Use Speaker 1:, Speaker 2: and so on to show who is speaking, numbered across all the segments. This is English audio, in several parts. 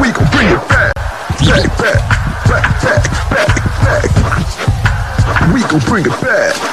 Speaker 1: We gon' bring it back. Back, back, back, back, back, back. We gon' bring it back.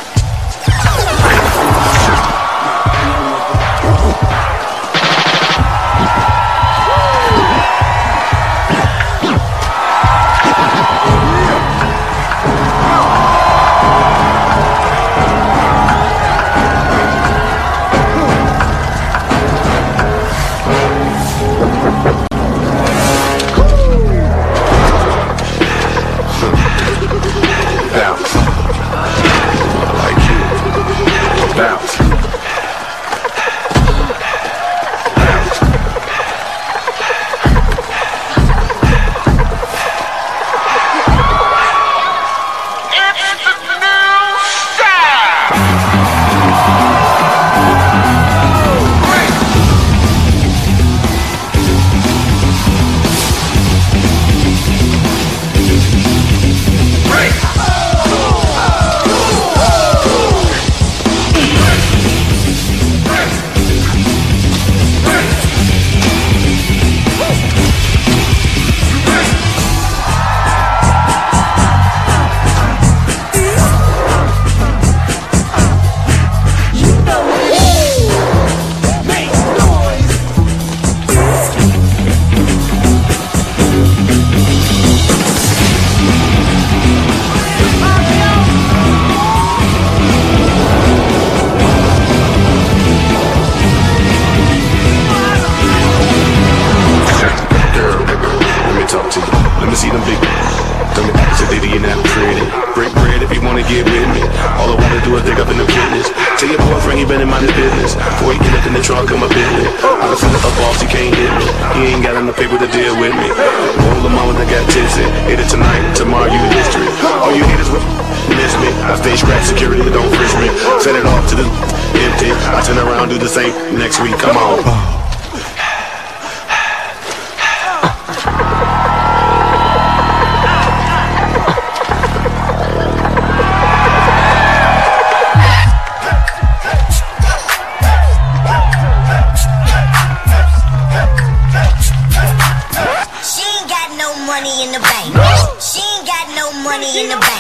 Speaker 2: Get with me. All I wanna do is dig up in the business. Tell your boyfriend he been in mind his business. Before he get up in the trunk of my business. I can send it up boss, he can't hit me. He ain't got enough paper to deal with me. Roll the mama that got tipsy. Hit it tonight, tomorrow you history. All you haters will miss me. I stay scratch security, don't frisk me. Set it off to the empty. I turn around, do the same next week. Come on.
Speaker 3: Money in the bank. She ain't got no money in the bank.